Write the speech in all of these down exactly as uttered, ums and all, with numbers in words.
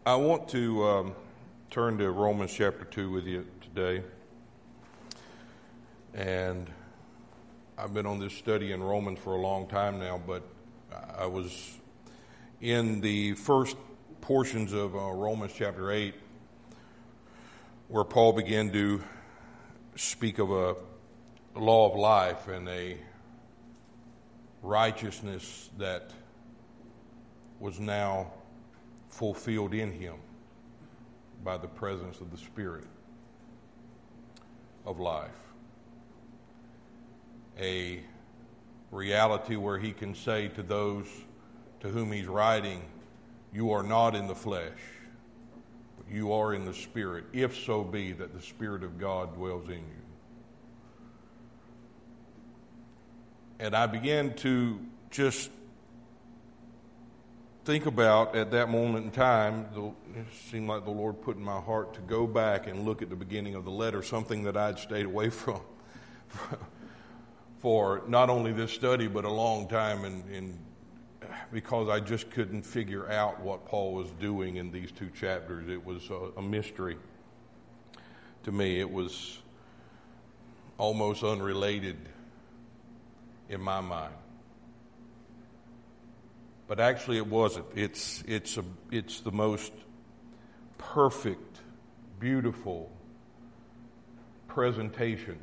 I want to um, turn to Romans chapter two with you today. And I've been on this study in Romans for a long time now, but I was in the first portions of uh, Romans chapter eight where Paul began to speak of a law of life and a righteousness that was now fulfilled in him by the presence of the Spirit of life. A reality where he can say to those to whom he's writing, you are not in the flesh, but you are in the Spirit, if so be that the Spirit of God dwells in you. And I began to just think about, at that moment in time, the, it seemed like the Lord put in my heart to go back and look at the beginning of the letter, something that I'd stayed away from for not only this study, but a long time, and, and because I just couldn't figure out what Paul was doing in these two chapters. It was a, a mystery to me. It was almost unrelated in my mind. But actually it wasn't. It's it's a it's the most perfect, beautiful presentation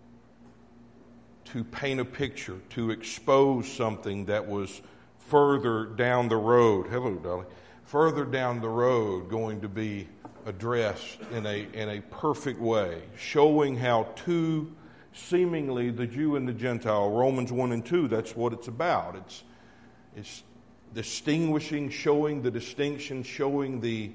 to paint a picture, to expose something that was further down the road. Hello, darling. Further down the road going to be addressed in a in a perfect way, showing how two seemingly the Jew and the Gentile, Romans one and two, that's what it's about. It's it's distinguishing, showing the distinction, showing the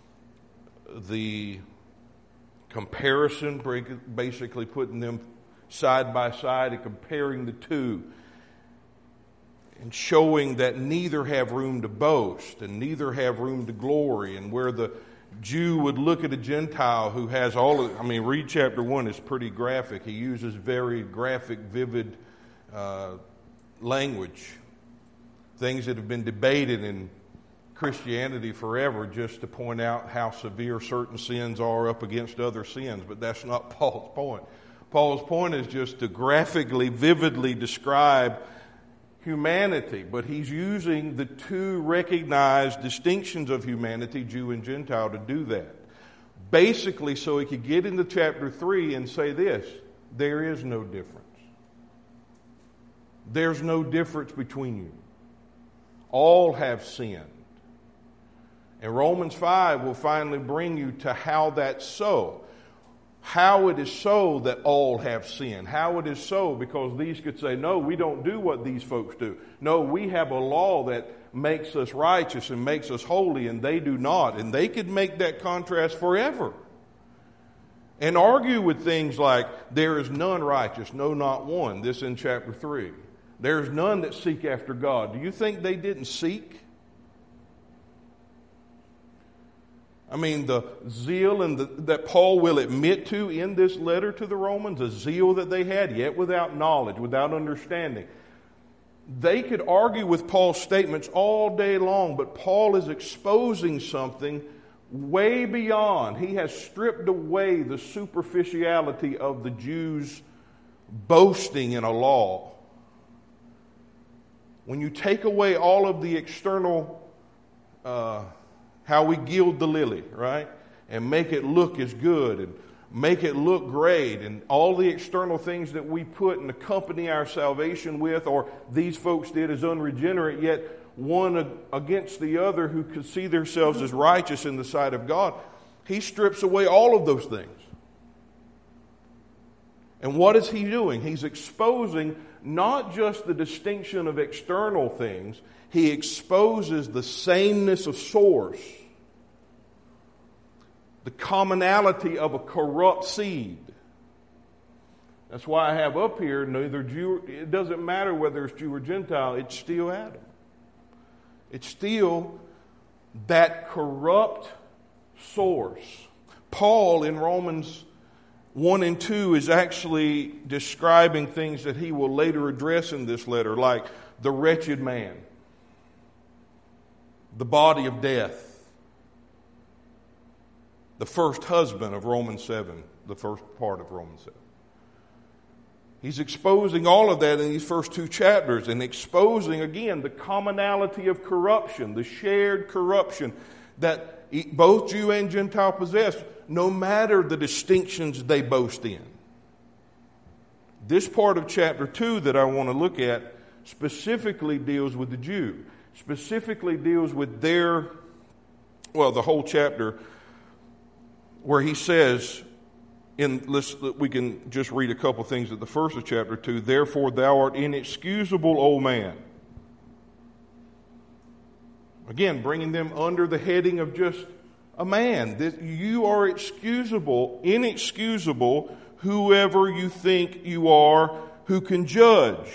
the comparison, basically putting them side by side and comparing the two, and showing that neither have room to boast and neither have room to glory. And where the Jew would look at a Gentile who has all of, I mean, read chapter one, it's pretty graphic. He uses very graphic, vivid uh, language. Things that have been debated in Christianity forever, just to point out how severe certain sins are up against other sins. But that's not Paul's point. Paul's point is just to graphically, vividly describe humanity. But he's using the two recognized distinctions of humanity, Jew and Gentile, to do that. Basically, so he could get into chapter three and say this: there is no difference. There's no difference between you. All have sinned. And Romans five will finally bring you to how that's so. How it is so that all have sinned. How it is so, because these could say, no, we don't do what these folks do. No, we have a law that makes us righteous and makes us holy, and they do not. And they could make that contrast forever. And argue with things like, there is none righteous, no, not one. This in chapter three. There's none that seek after God. Do you think they didn't seek? I mean, the zeal and the, that Paul will admit to in this letter to the Romans, the zeal that they had, yet without knowledge, without understanding. They could argue with Paul's statements all day long, but Paul is exposing something way beyond. He has stripped away the superficiality of the Jews' boasting in a law. When you take away all of the external, uh, how we gild the lily, right? And make it look as good and make it look great, and all the external things that we put and accompany our salvation with, or these folks did as unregenerate, yet one against the other who could see themselves as righteous in the sight of God. He strips away all of those things. And what is he doing? He's exposing not just the distinction of external things, he exposes the sameness of source, the commonality of a corrupt seed. That's why I have up here, neither Jew, it doesn't matter whether it's Jew or Gentile, it's still Adam. It's still that corrupt source. Paul in Romans one and two is actually describing things that he will later address in this letter, like the wretched man, the body of death, the first husband of Romans seven, the first part of Romans seven. He's exposing all of that in these first two chapters and exposing, again, the commonality of corruption, the shared corruption that both Jew and Gentile possess, no matter the distinctions they boast in. This part of chapter two that I want to look at specifically deals with the Jew, specifically deals with their, well, the whole chapter where he says, in let's, we can just read a couple things at the first of chapter two. Therefore thou art inexcusable, O man. Again, bringing them under the heading of just a man. That you are excusable, inexcusable, whoever you think you are, who can judge.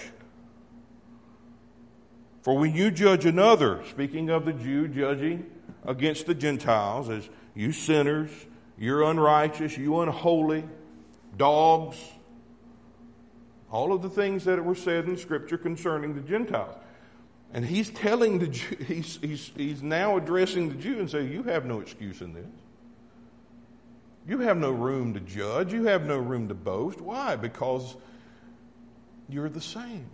For when you judge another, speaking of the Jew judging against the Gentiles, as you sinners, you're unrighteous, you unholy, dogs, all of the things that were said in Scripture concerning the Gentiles. And he's telling the Jew, he's, he's, he's now addressing the Jew and saying, you have no excuse in this. You have no room to judge. You have no room to boast. Why? Because you're the same.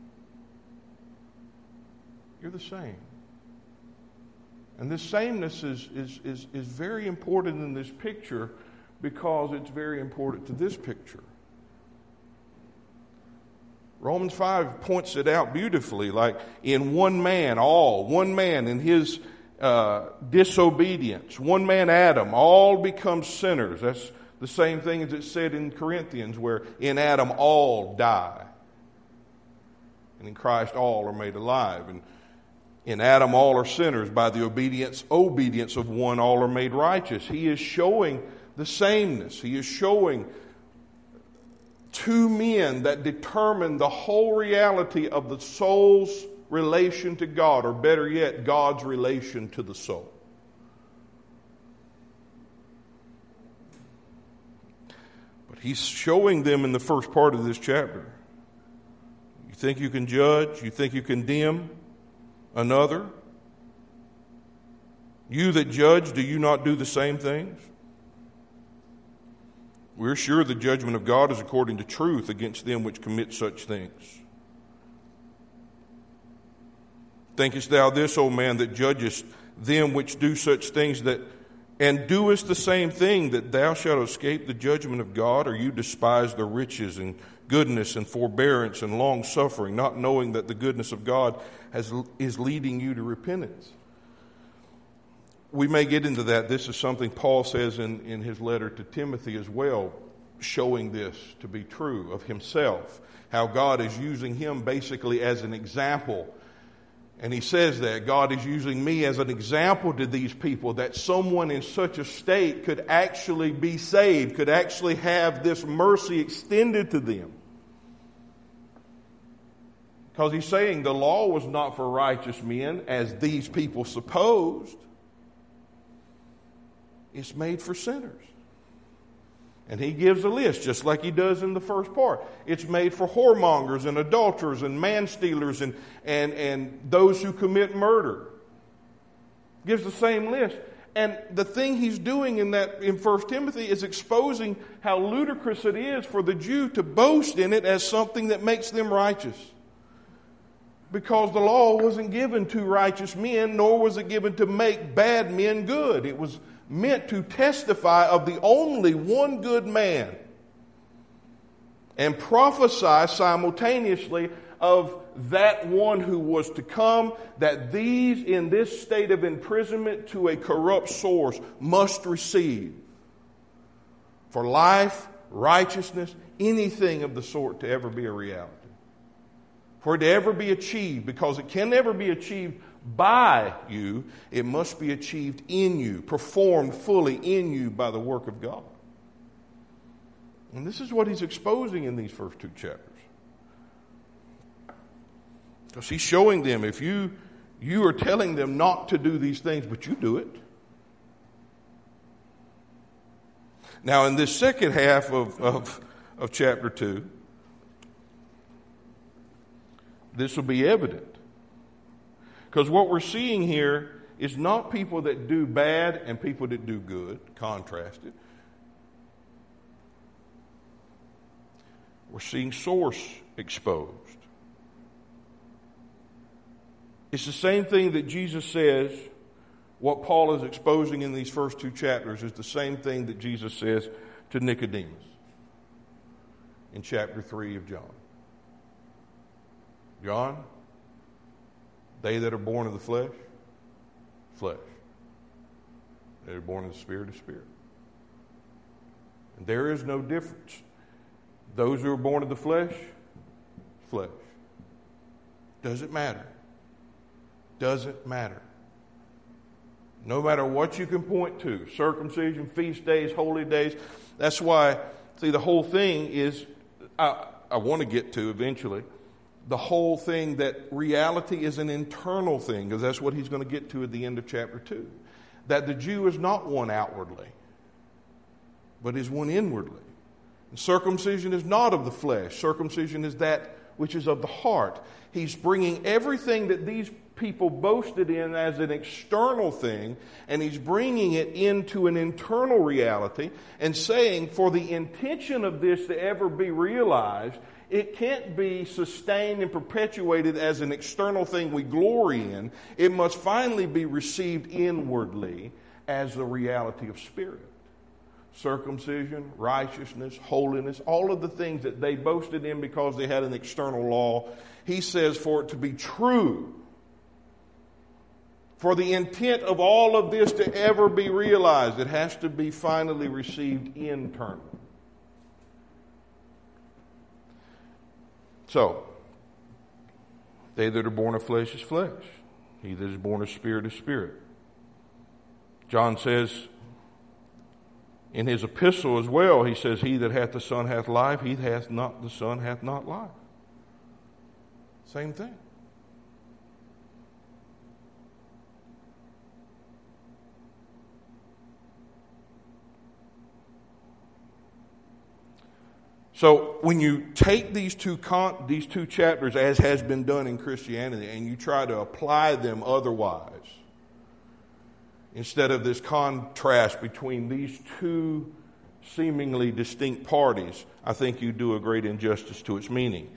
You're the same. And this sameness is, is, is, is very important in this picture because it's very important to this picture. Romans five points it out beautifully, like in one man, all, one man in his uh, disobedience, one man, Adam, all become sinners. That's the same thing as it said in Corinthians, where in Adam all die. And in Christ all are made alive. And in Adam all are sinners. By the obedience, obedience of one all are made righteous. He is showing the sameness. He is showing two men that determine the whole reality of the soul's relation to God, or better yet, God's relation to the soul. But he's showing them in the first part of this chapter. You think you can judge? You think you condemn another? You that judge, do you not do the same things? We're sure the judgment of God is according to truth against them which commit such things. Thinkest thou this, O man, that judgest them which do such things, that and doest the same thing, that thou shalt escape the judgment of God? Or you despise the riches and goodness and forbearance and long suffering, not knowing that the goodness of God has, is leading you to repentance? We may get into that. This is something Paul says in, in his letter to Timothy as well, showing this to be true of himself, how God is using him basically as an example. And he says that God is using me as an example to these people, that someone in such a state could actually be saved, could actually have this mercy extended to them. Because he's saying the law was not for righteous men, as these people supposed. It's made for sinners. And he gives a list, just like he does in the first part. It's made for whoremongers and adulterers and man-stealers and, and, and those who commit murder. Gives the same list. And the thing he's doing in that in First Timothy is exposing how ludicrous it is for the Jew to boast in it as something that makes them righteous. Because the law wasn't given to righteous men, nor was it given to make bad men good. It was meant to testify of the only one good man and prophesy simultaneously of that one who was to come, that these in this state of imprisonment to a corrupt source must receive for life, righteousness, anything of the sort to ever be a reality. For it to ever be achieved, because it can never be achieved by you, it must be achieved in you, performed fully in you by the work of God. And this is what he's exposing in these first two chapters. Because he's showing them, if you you are telling them not to do these things, but you do it. Now in this second half of, of, of chapter two, this will be evident. Because what we're seeing here is not people that do bad and people that do good, contrasted. We're seeing source exposed. It's the same thing that Jesus says. What Paul is exposing in these first two chapters is the same thing that Jesus says to Nicodemus in chapter three of John. John, they that are born of the flesh, flesh. They are born of the Spirit, of spirit. And there is no difference. Those who are born of the flesh, flesh. Doesn't matter. Doesn't matter. No matter what you can point to, circumcision, feast days, holy days. That's why, see, the whole thing is, I, I want to get to eventually, the whole thing that reality is an internal thing, because that's what he's going to get to at the end of chapter two. That the Jew is not one outwardly, but is one inwardly. And circumcision is not of the flesh. Circumcision is that which is of the heart. He's bringing everything that these people boasted in as an external thing, and he's bringing it into an internal reality and saying, for the intention of this to ever be realized, it can't be sustained and perpetuated as an external thing we glory in. It must finally be received inwardly as the reality of spirit. Circumcision, righteousness, holiness, all of the things that they boasted in because they had an external law. He says for it to be true, for the intent of all of this to ever be realized, it has to be finally received internally. So, they that are born of flesh is flesh. He that is born of spirit is spirit. John says in his epistle as well, he says, he that hath the Son hath life, he that hath not the Son hath not life. Same thing. So when you take these two con- these two chapters, as has been done in Christianity, and you try to apply them otherwise, instead of this contrast between these two seemingly distinct parties, I think you do a great injustice to its meaning.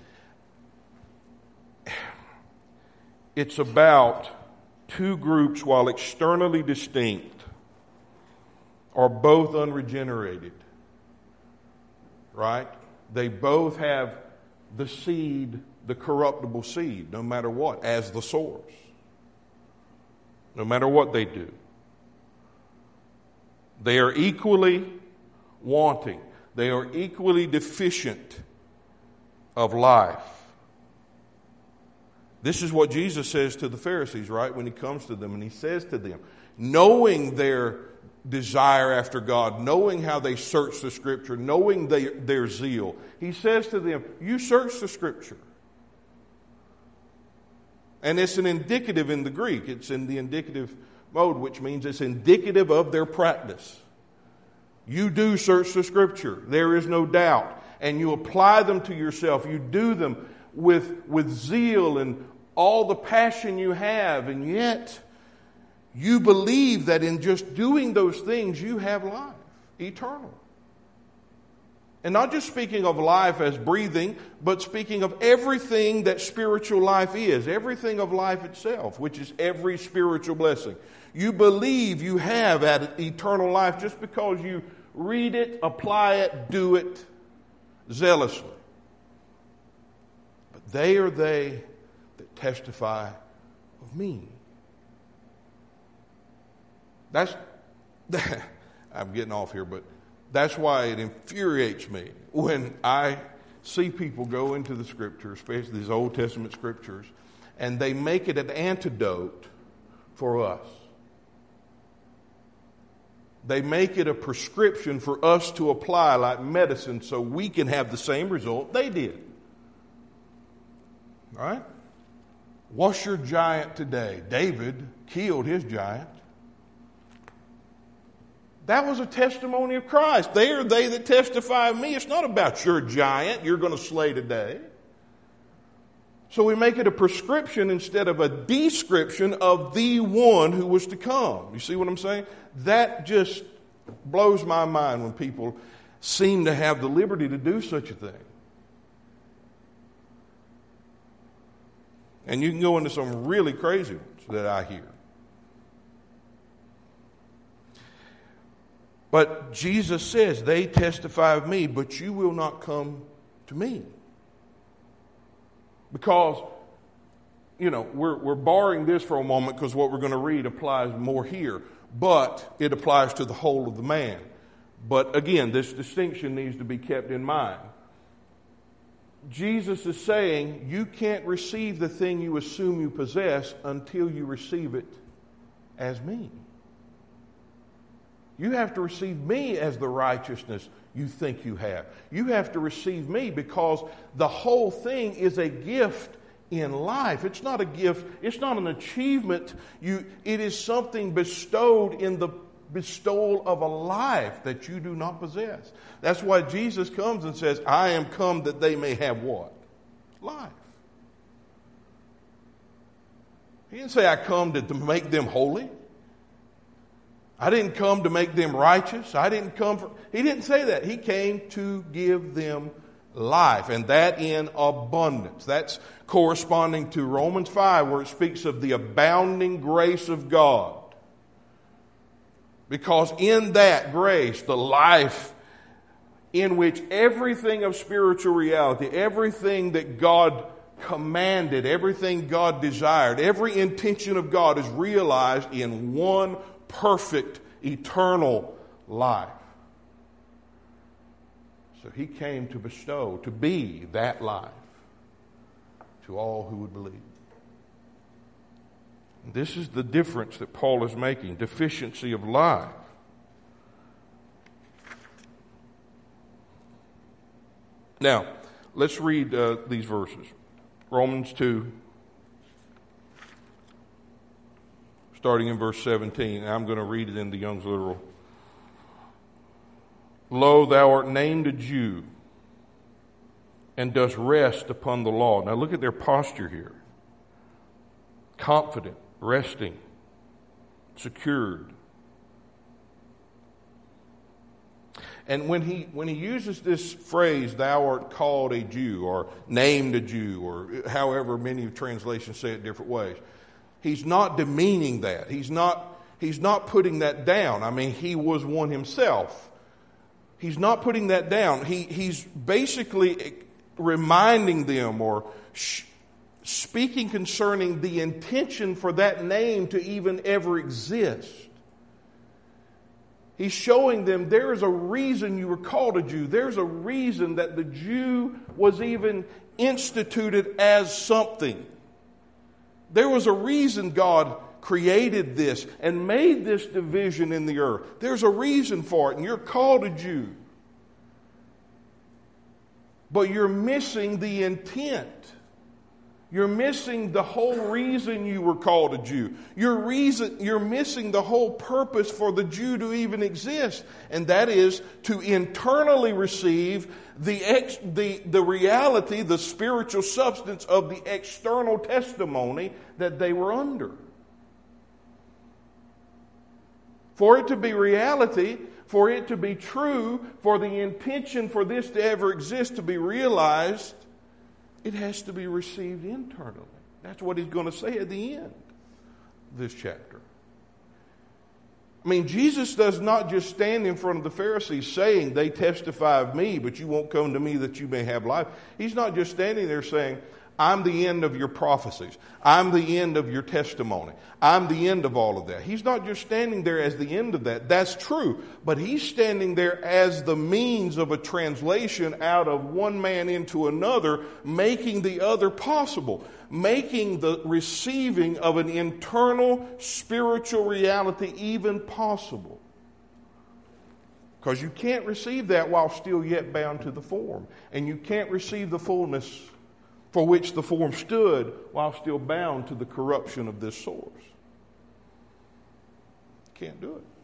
It's about two groups, while externally distinct, are both unregenerated. Right? They both have the seed, the corruptible seed, no matter what, as the source. No matter what they do. They are equally wanting. They are equally deficient of life. This is what Jesus says to the Pharisees, right, when he comes to them, and he says to them, knowing their desire after God, knowing how they search the Scripture, knowing they, their zeal, he says to them, you search the Scripture. And it's an indicative in the Greek. It's in the indicative mode, which means it's indicative of their practice. You do search the Scripture. There is no doubt. And you apply them to yourself. You do them with, with zeal and all the passion you have. And yet, you believe that in just doing those things, you have life, eternal. And not just speaking of life as breathing, but speaking of everything that spiritual life is, everything of life itself, which is every spiritual blessing. You believe you have that eternal life just because you read it, apply it, do it zealously. But they are they that testify of me. That's, I'm getting off here, but that's why it infuriates me when I see people go into the Scriptures, especially these Old Testament Scriptures, and they make it an antidote for us. They make it a prescription for us to apply like medicine so we can have the same result they did. All right? What's your giant today? David killed his giant. That was a testimony of Christ. They are they that testify of me. It's not about your giant you're going to slay today. So we make it a prescription instead of a description of the one who was to come. You see what I'm saying? That just blows my mind when people seem to have the liberty to do such a thing. And you can go into some really crazy ones that I hear. But Jesus says, they testify of me, but you will not come to me. Because, you know, we're, we're barring this for a moment because what we're going to read applies more here. But it applies to the whole of the man. But again, this distinction needs to be kept in mind. Jesus is saying you can't receive the thing you assume you possess until you receive it as me. You have to receive me as the righteousness you think you have. You have to receive me because the whole thing is a gift in life. It's not a gift. It's not an achievement. You, it is something bestowed in the bestowal of a life that you do not possess. That's why Jesus comes and says, I am come that they may have what? Life. He didn't say I come to, to make them holy. I didn't come to make them righteous. I didn't come for... He didn't say that. He came to give them life, and that in abundance. That's corresponding to Romans five, where it speaks of the abounding grace of God. Because in that grace, the life in which everything of spiritual reality, everything that God commanded, everything God desired, every intention of God is realized in one perfect, eternal life. So he came to bestow, to be that life to all who would believe. And this is the difference that Paul is making, deficiency of life. Now, let's read uh, these verses. Romans two, starting in verse seventeen. I'm going to read it in the Young's Literal. Lo, thou art named a Jew, and dost rest upon the law. Now look at their posture here. Confident, resting, secured. And when he when he uses this phrase, thou art called a Jew, or named a Jew, or however many translations say it different ways, he's not demeaning that. He's not he's not putting that down. I mean, he was one himself. He's not putting that down. He he's basically reminding them or sh- speaking concerning the intention for that name to even ever exist. He's showing them there is a reason you were called a Jew. There's a reason that the Jew was even instituted as something. There was a reason God created this and made this division in the earth. There's a reason for it, and you're called a Jew. But you're missing the intent. You're missing the whole reason you were called a Jew. You're, reason, you're missing the whole purpose for the Jew to even exist. And that is to internally receive the, ex, the, the reality, the spiritual substance of the external testimony that they were under. For it to be reality, for it to be true, for the intention for this to ever exist, to be realized, it has to be received internally. That's what he's going to say at the end of this chapter. I mean, Jesus does not just stand in front of the Pharisees saying, they testify of me, but you won't come to me that you may have life. He's not just standing there saying, I'm the end of your prophecies. I'm the end of your testimony. I'm the end of all of that. He's not just standing there as the end of that. That's true. But he's standing there as the means of a translation out of one man into another, making the other possible, making the receiving of an internal spiritual reality even possible. Because you can't receive that while still yet bound to the form. And you can't receive the fullness for which the form stood while still bound to the corruption of this source. Can't do it.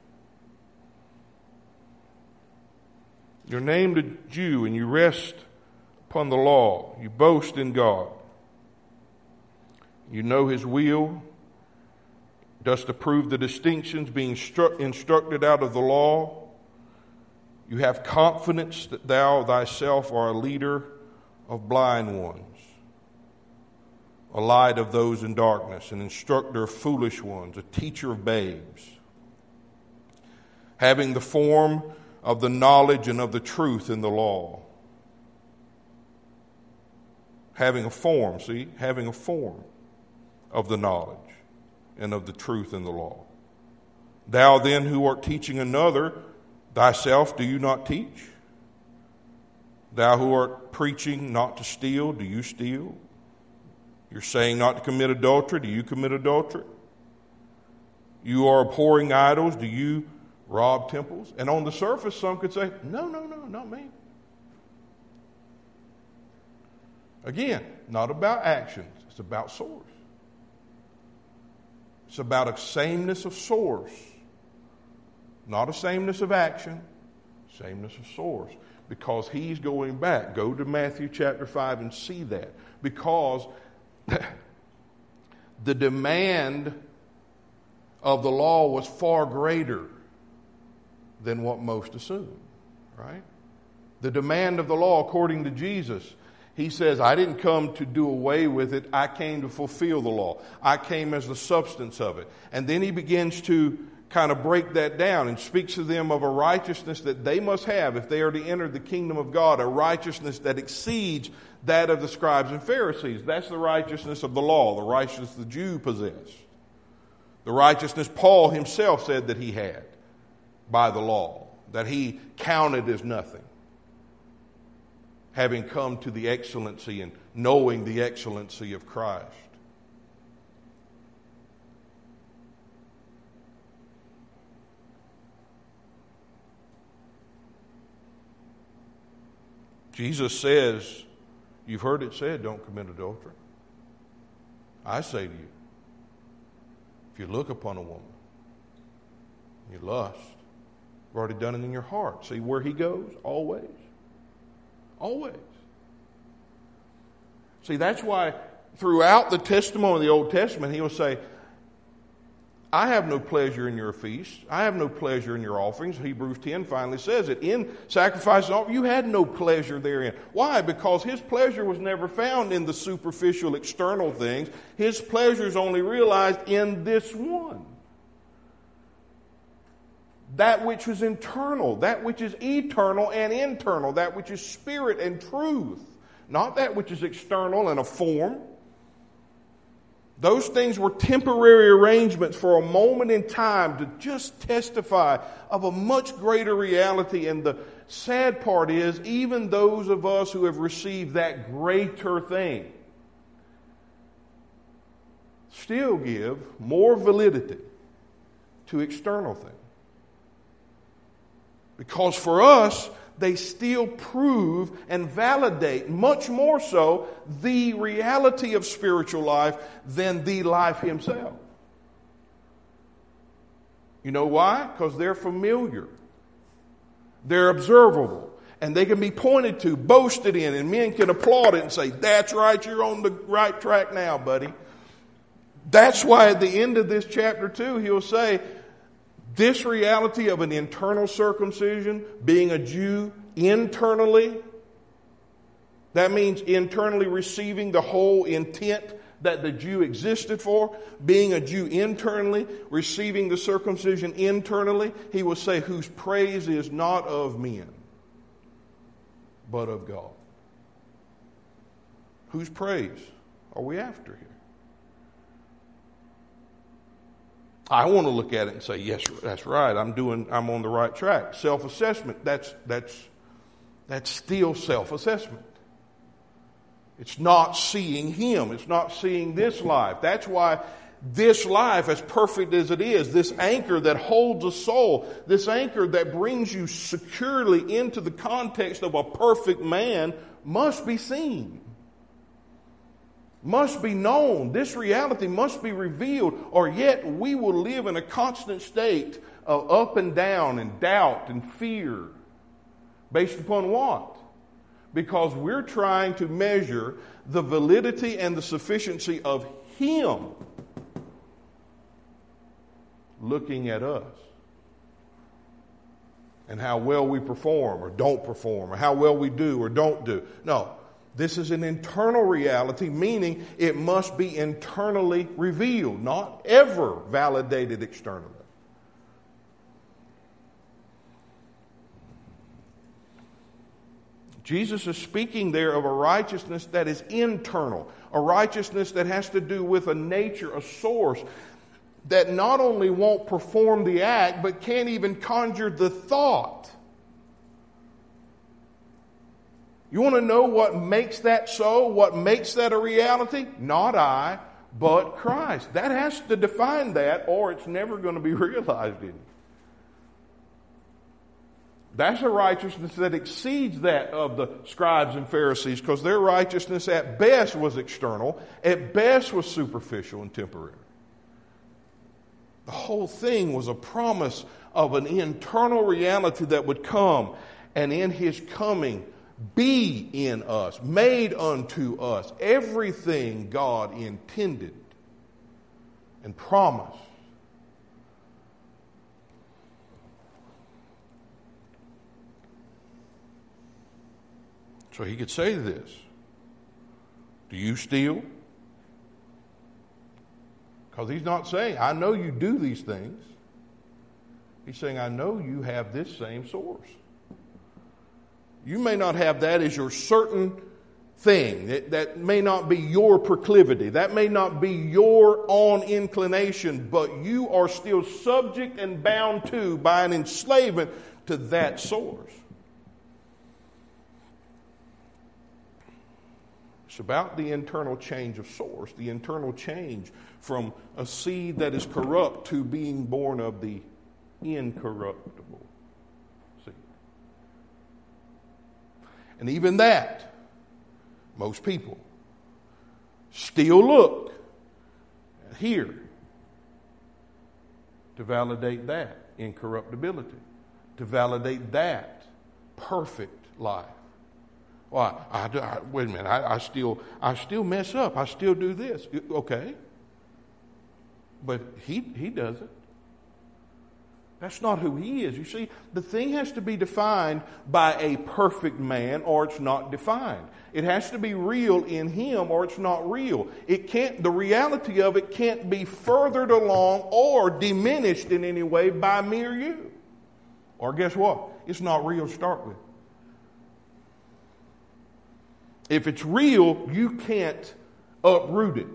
You're named a Jew and you rest upon the law. You boast in God. You know his will. Dost approve the distinctions being stru- instructed out of the law. You have confidence that thou thyself art a leader of blind ones, a light of those in darkness, an instructor of foolish ones, a teacher of babes, having the form of the knowledge and of the truth in the law. Having a form, see, having a form of the knowledge and of the truth in the law. Thou then who art teaching another, thyself do you not teach? Thou who art preaching not to steal, do you steal? You're saying not to commit adultery, do you commit adultery? You are abhorring idols, do you rob temples? And on the surface, some could say, no, no, no, not me. Again, not about actions, it's about source. It's about a sameness of source. Not a sameness of action, sameness of source. Because he's going back. Go to Matthew chapter five and see that. Because the demand of the law was far greater than what most assume, right? The demand of the law, according to Jesus, he says, I didn't come to do away with it. I came to fulfill the law. I came as the substance of it. And then he begins to kind of break that down and speaks to them of a righteousness that they must have if they are to enter the kingdom of God, a righteousness that exceeds that of the scribes and Pharisees. That's the righteousness of the law, the righteousness the Jew possessed. The righteousness Paul himself said that he had by the law, that he counted as nothing, having come to the excellency and knowing the excellency of Christ. Jesus says, you've heard it said, don't commit adultery. I say to you, if you look upon a woman, you lust, you've already done it in your heart. See where he goes? Always. Always. See, that's why throughout the testimony of the Old Testament, he will say, I have no pleasure in your feasts. I have no pleasure in your offerings. Hebrews ten finally says it. In sacrifice and offering, you had no pleasure therein. Why? Because his pleasure was never found in the superficial external things. His pleasure is only realized in this one. That which is internal, that which is eternal and internal, that which is spirit and truth. Not that which is external and a form. Those things were temporary arrangements for a moment in time to just testify of a much greater reality. And the sad part is, even those of us who have received that greater thing still give more validity to external things. Because for us, they still prove and validate, much more so, the reality of spiritual life than the life himself. You know why? Because they're familiar. They're observable. And they can be pointed to, boasted in, and men can applaud it and say, that's right, you're on the right track now, buddy. That's why at the end of this chapter two, he'll say, this reality of an internal circumcision, being a Jew internally, that means internally receiving the whole intent that the Jew existed for, being a Jew internally, receiving the circumcision internally, he will say, whose praise is not of men, but of God. Whose praise are we after here? I want to look at it and say, yes, that's right. I'm doing, I'm on the right track. Self-assessment, that's, that's, that's still self-assessment. It's not seeing him. It's not seeing this life. That's why this life, as perfect as it is, this anchor that holds a soul, this anchor that brings you securely into the context of a perfect man, must be seen. Must be known. This reality must be revealed, or yet we will live in a constant state of up and down and doubt and fear. Based upon what? Because we're trying to measure the validity and the sufficiency of Him looking at us and how well we perform or don't perform, or how well we do or don't do. No, this is an internal reality, meaning it must be internally revealed, not ever validated externally. Jesus is speaking there of a righteousness that is internal, a righteousness that has to do with a nature, a source, that not only won't perform the act, but can't even conjure the thought. You want to know what makes that so? What makes that a reality? Not I, but Christ. That has to define that, or it's never going to be realized in you. That's a righteousness that exceeds that of the scribes and Pharisees, because their righteousness at best was external, at best was superficial and temporary. The whole thing was a promise of an internal reality that would come, and in His coming, be in us, made unto us everything God intended and promised. So He could say this: do you steal? Because He's not saying, I know you do these things. He's saying, I know you have this same source. You may not have that as your certain thing. That, that may not be your proclivity. That may not be your own inclination, but you are still subject and bound to by an enslavement to that source. It's about the internal change of source, the internal change from a seed that is corrupt to being born of the incorruptible seed. And even that, most people still look here to validate that incorruptibility, to validate that perfect life. Well, I, I, I, wait a minute, I, I still I still mess up. I still do this. Okay. But he he doesn't. That's not who He is. You see, the thing has to be defined by a perfect man, or it's not defined. It has to be real in Him, or it's not real. It can't, the reality of it can't be furthered along or diminished in any way by mere you. Or guess what? It's not real to start with. If it's real, you can't uproot it.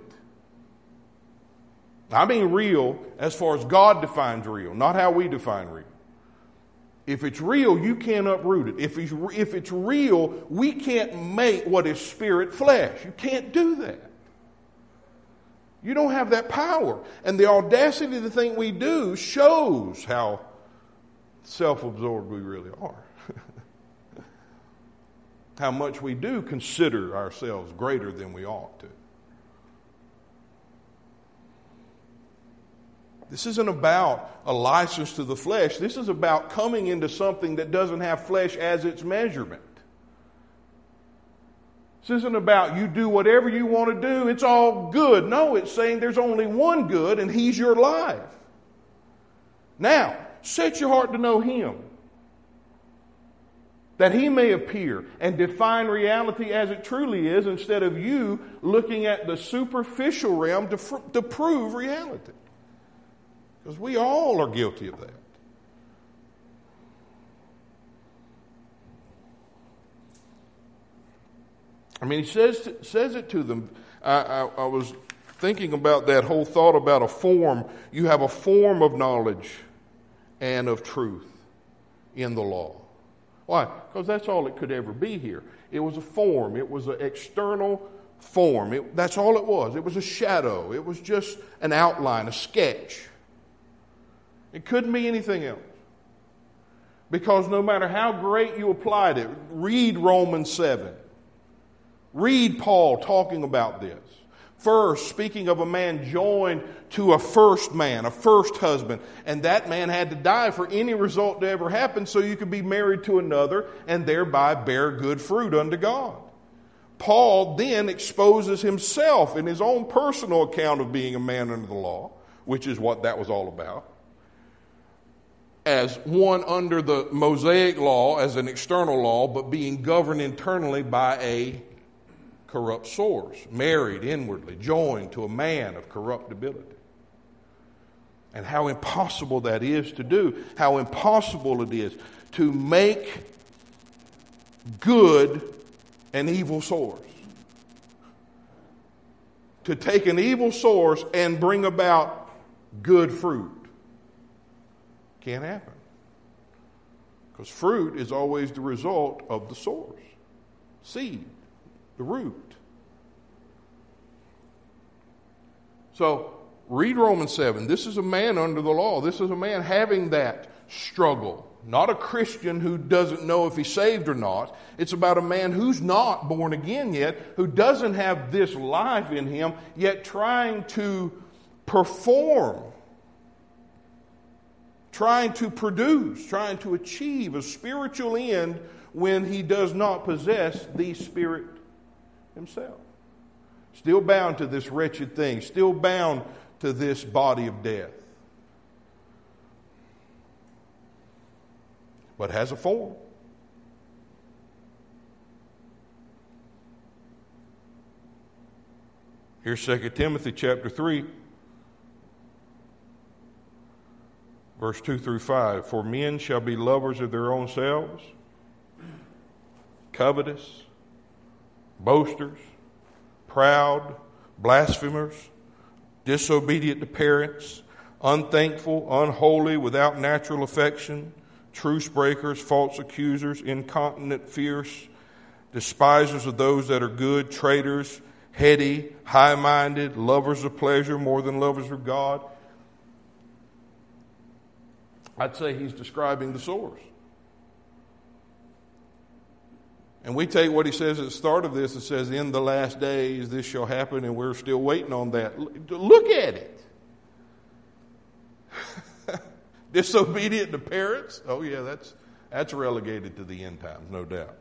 I mean real as far as God defines real, not how we define real. If it's real, you can't uproot it. If it's, if it's real, we can't make what is spirit flesh. You can't do that. You don't have that power. And the audacity to think we do shows how self-absorbed we really are. How much we do consider ourselves greater than we ought to. This isn't about a license to the flesh. This is about coming into something that doesn't have flesh as its measurement. This isn't about you do whatever you want to do, it's all good. No, it's saying there's only one good, and He's your life. Now, set your heart to know Him, that He may appear and define reality as it truly is, instead of you looking at the superficial realm to, fr- to prove reality. Because we all are guilty of that. I mean, He says to, says it to them. I, I, I was thinking about that whole thought about a form. You have a form of knowledge and of truth in the law. Why? Because that's all it could ever be here. It was a form. It was an external form. It, that's all it was. It was a shadow. It was just an outline, a sketch. It couldn't be anything else. Because no matter how great you applied it, read Romans seven. Read Paul talking about this. First, speaking of a man joined to a first man, a first husband, and that man had to die for any result to ever happen so you could be married to another and thereby bear good fruit unto God. Paul then exposes himself in his own personal account of being a man under the law, which is what that was all about, as one under the Mosaic law, as an external law, but being governed internally by a corrupt source, married inwardly, joined to a man of corruptibility. And how impossible that is to do, how impossible it is to make good an evil source. To take an evil source and bring about good fruit. Can't happen. Because fruit is always the result of the source. Seed, the root. So, read Romans seven. This is a man under the law. This is a man having that struggle. Not a Christian who doesn't know if he's saved or not. It's about a man who's not born again yet, who doesn't have this life in him, yet trying to perform, trying to produce, trying to achieve a spiritual end when he does not possess the Spirit himself. Still bound to this wretched thing, still bound to this body of death. But has a form. Here's Second Timothy chapter three, verse two through five. For men shall be lovers of their own selves, covetous, boasters, proud, blasphemers, disobedient to parents, unthankful, unholy, without natural affection, truce breakers, false accusers, incontinent, fierce, despisers of those that are good, traitors, heady, high-minded, lovers of pleasure more than lovers of God. I'd say he's describing the source. And we take what he says at the start of this. It says, in the last days this shall happen, and we're still waiting on that. Look at it. Disobedient to parents? Oh yeah, that's that's relegated to the end times, no doubt.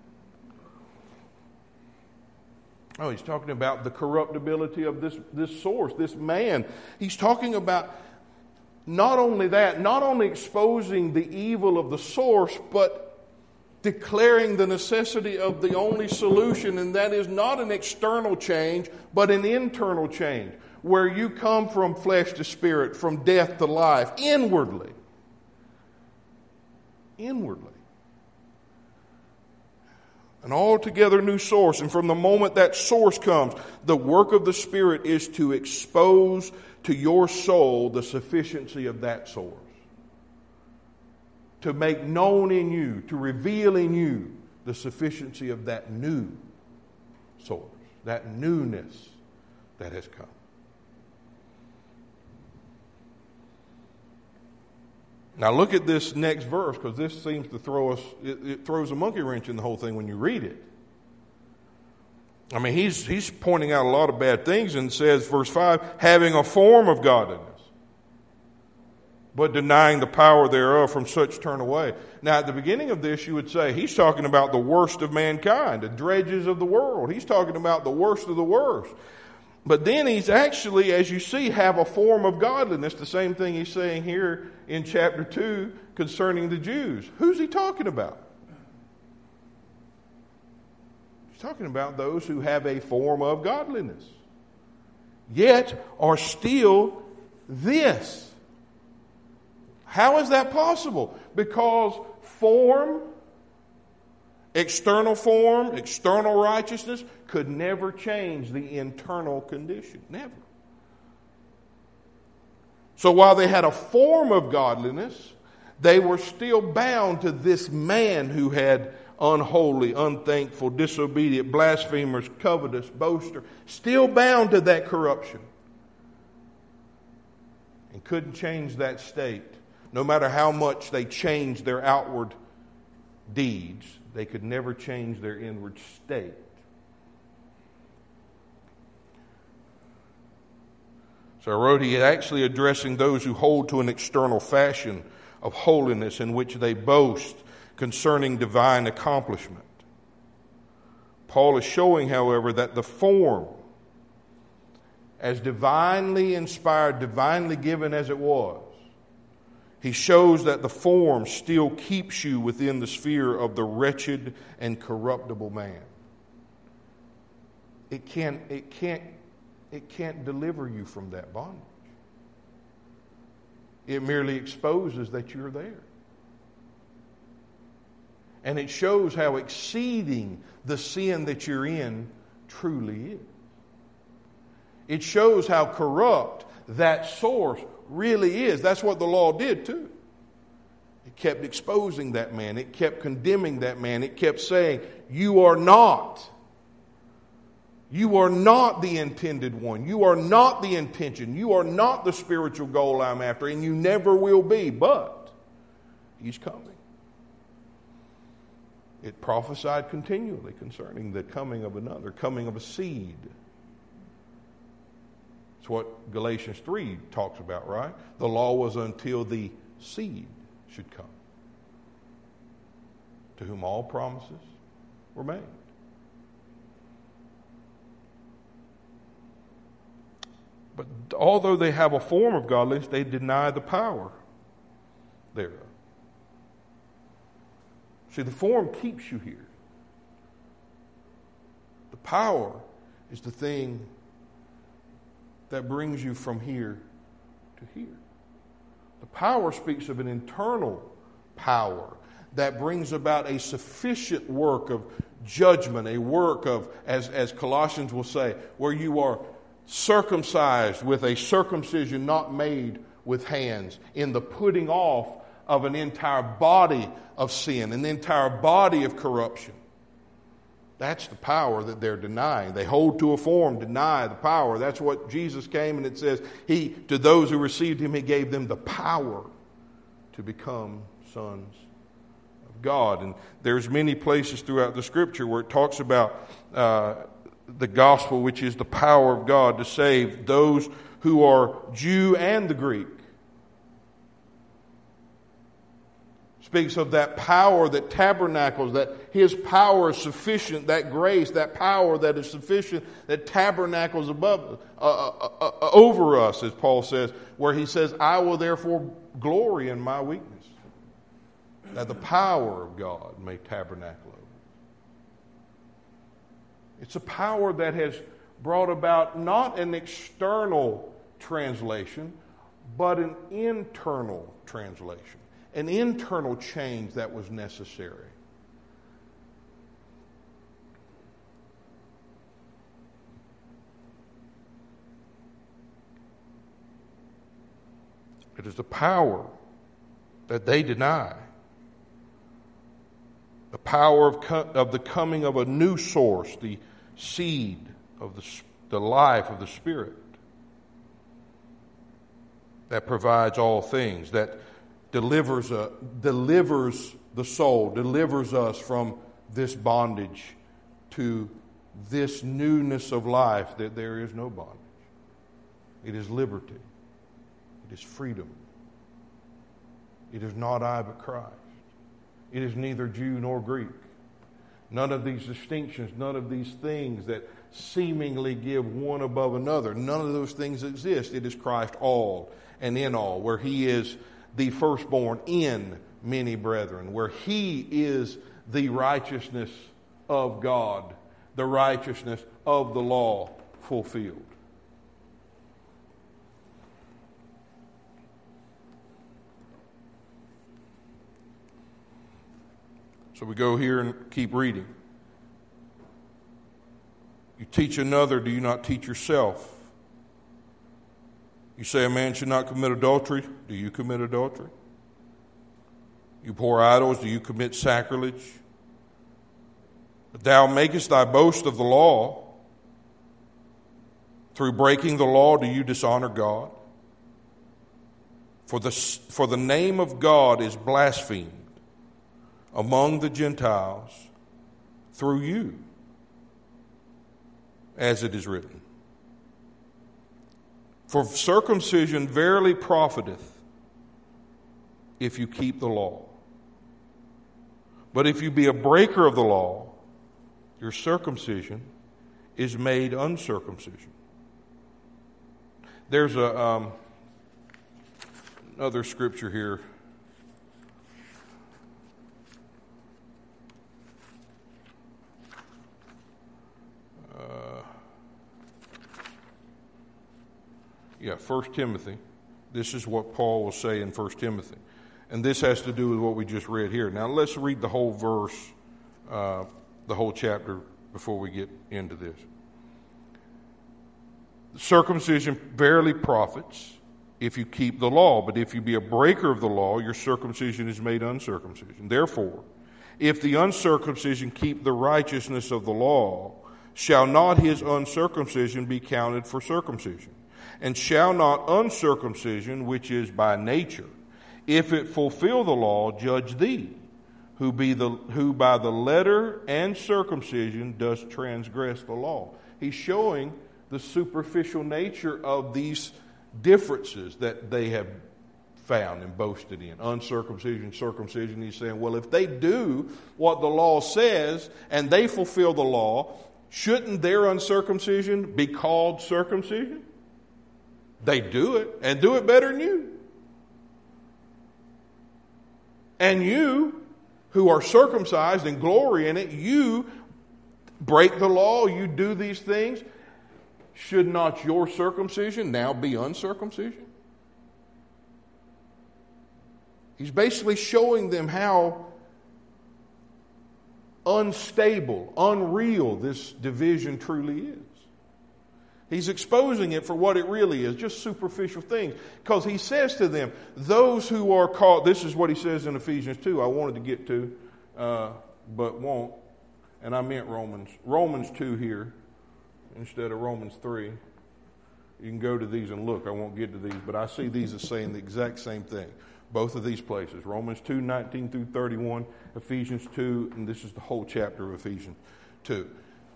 Oh, he's talking about the corruptibility of this, this source, this man. He's talking about not only that, not only exposing the evil of the source, but declaring the necessity of the only solution, and that is not an external change, but an internal change, where you come from flesh to spirit, from death to life, inwardly. Inwardly. An altogether new source. And from the moment that source comes, the work of the Spirit is to expose to your soul the sufficiency of that source. To make known in you, to reveal in you the sufficiency of that new source, that newness that has come. Now look at this next verse, because this seems to throw us, it, it throws a monkey wrench in the whole thing when you read it. I mean, he's, he's pointing out a lot of bad things and says, verse five, having a form of godliness, but denying the power thereof, from such turn away. Now at the beginning of this you would say, he's talking about the worst of mankind, the dredges of the world. He's talking about the worst of the worst. But then he's actually, as you see, have a form of godliness. The same thing he's saying here in chapter two concerning the Jews. Who's he talking about? He's talking about those who have a form of godliness, yet are still this. How is that possible? Because form, external form, external righteousness could never change the internal condition. Never. So while they had a form of godliness, they were still bound to this man who had unholy, unthankful, disobedient, blasphemers, covetous, boaster, still bound to that corruption. And couldn't change that state. No matter how much they changed their outward deeds, they could never change their inward state. So I wrote, he is actually addressing those who hold to an external fashion of holiness in which they boast concerning divine accomplishment. Paul is showing, however, that the form, as divinely inspired, divinely given as it was, he shows that the form still keeps you within the sphere of the wretched and corruptible man. It can't, it can't, it can't deliver you from that bondage. It merely exposes that you're there. And it shows how exceeding the sin that you're in truly is. It shows how corrupt that source really is. That's what the law did too. It kept exposing that man. It kept condemning that man. It kept saying, you are not. You are not the intended one. You are not the intention. You are not the spiritual goal I'm after, and you never will be. But he's coming. It prophesied continually concerning the coming of another, coming of a seed. It's what Galatians three talks about, right? The law was until the seed should come, to whom all promises were made. But although they have a form of godliness, they deny the power thereof. See, the form keeps you here. The power is the thing that brings you from here to here. The power speaks of an internal power that brings about a sufficient work of judgment, a work of, as, as Colossians will say, where you are circumcised with a circumcision not made with hands, in the putting off of an entire body of sin, an entire body of corruption. That's the power that they're denying. They hold to a form, deny the power. That's what Jesus came, and it says, He, to those who received Him, He gave them the power to become sons of God. And there's many places throughout the Scripture where it talks about uh, the gospel, which is the power of God to save those who are Jew and the Greek. Speaks of that power that tabernacles, that His power is sufficient, that grace, that power that is sufficient, that tabernacles above, uh, uh, uh, over us, as Paul says, where he says, I will therefore glory in my weakness, that the power of God may tabernacle over. It's a power that has brought about not an external translation, but an internal translation. An internal change that was necessary. It is the power that they deny. The power of, co- of the coming of a new source, the seed of the, the life of the Spirit that provides all things, that delivers uh, delivers the soul, delivers us from this bondage to this newness of life, that there is no bondage. It is liberty. It is freedom. It is not I but Christ. It is neither Jew nor Greek. None of these distinctions, none of these things that seemingly give one above another, none of those things exist. It is Christ all and in all, where He is the firstborn in many brethren, where He is the righteousness of God, the righteousness of the law fulfilled. So we go here and keep reading. You teach another, do you not teach yourself? You say a man should not commit adultery. Do you commit adultery? You pour idols. Do you commit sacrilege? But thou makest thy boast of the law. Through breaking the law, do you dishonor God? For the, for the name of God is blasphemed among the Gentiles through you, as it is written. For circumcision verily profiteth, if you keep the law. But if you be a breaker of the law, your circumcision is made uncircumcision. There's a um, another scripture here. Uh, yeah, First Timothy. This is what Paul will say in First Timothy. And this has to do with what we just read here. Now let's read the whole verse, uh, the whole chapter before we get into this. Circumcision verily profits if you keep the law, but if you be a breaker of the law, your circumcision is made uncircumcision. Therefore, if the uncircumcision keep the righteousness of the law, shall not his uncircumcision be counted for circumcision? And shall not uncircumcision, which is by nature, if it fulfill the law, judge thee, who be the who by the letter and circumcision does transgress the law? He's showing the superficial nature of these differences that they have found and boasted in. Uncircumcision, circumcision. He's saying, well, if they do what the law says and they fulfill the law, shouldn't their uncircumcision be called circumcision? They do it, and do it better than you. And you, who are circumcised and glory in it, you break the law, you do these things. Should not your circumcision now be uncircumcision? He's basically showing them how unstable, unreal this division truly is. He's exposing it for what it really is, just superficial things. Because he says to them, those who are called, this is what he says in Ephesians two, I wanted to get to, uh, but won't. And I meant Romans. Romans two here, instead of Romans three. You can go to these and look. I won't get to these, but I see these as saying the exact same thing. Both of these places. Romans two, nineteen through thirty-one, Ephesians two, and this is the whole chapter of Ephesians two.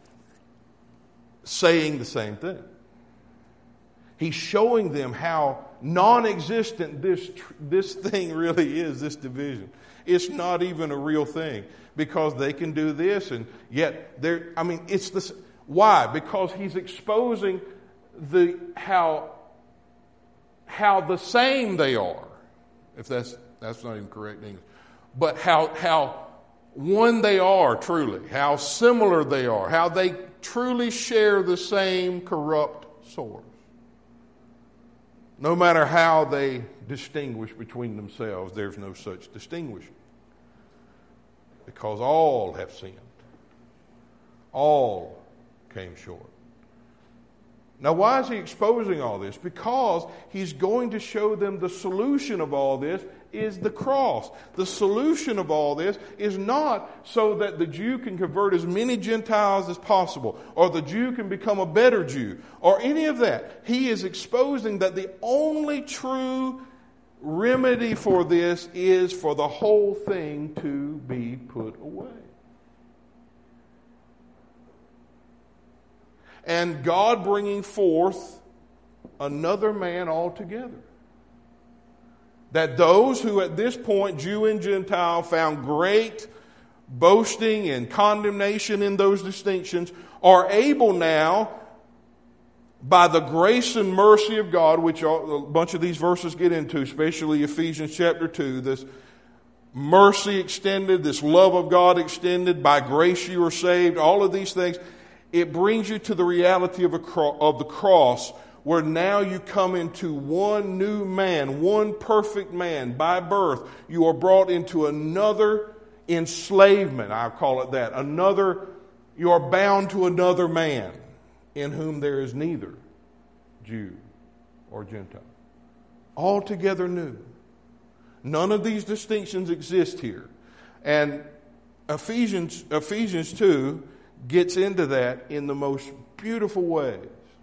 Saying the same thing. He's showing them how non-existent this this thing really is, this division. It's not even a real thing because they can do this and yet they're, I mean, it's this. Why? Because he's exposing the how how the same they are. If that's that's not even correct English. But how how one they are truly, how similar they are, how they truly share the same corrupt source. No matter how they distinguish between themselves, there's no such distinguishing. Because all have sinned. All came short. Now, why is he exposing all this? Because he's going to show them the solution of all this is the cross. The solution of all this is not so that the Jew can convert as many Gentiles as possible, or the Jew can become a better Jew, or any of that. He is exposing that the only true remedy for this is for the whole thing to be put away. And God bringing forth another man altogether. That those who at this point, Jew and Gentile, found great boasting and condemnation in those distinctions, are able now, by the grace and mercy of God, which a bunch of these verses get into, especially Ephesians chapter two, this mercy extended, this love of God extended, by grace you are saved, all of these things. It brings you to the reality of, a cro- of the cross, where now you come into one new man, one perfect man by birth. You are brought into another enslavement, I call it that. Another, you are bound to another man in whom there is neither Jew or Gentile. Altogether new. None of these distinctions exist here. And Ephesians, Ephesians two gets into that in the most beautiful ways.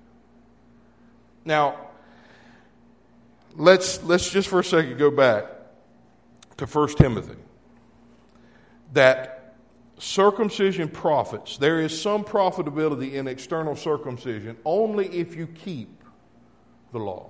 Now, let's let's just for a second go back to First Timothy. That circumcision profits. There is some profitability in external circumcision only if you keep the law.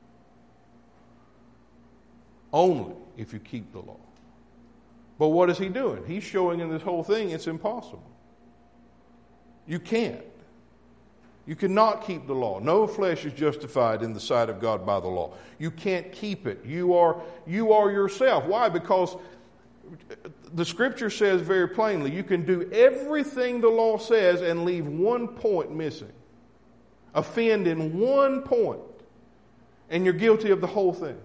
Only if you keep the law. But what is he doing? He's showing in this whole thing it's impossible. You can't. You cannot keep the law. No flesh is justified in the sight of God by the law. You can't keep it. You are, you are yourself. Why? Because the Scripture says very plainly, you can do everything the law says and leave one point missing. Offend in one point, and you're guilty of the whole thing.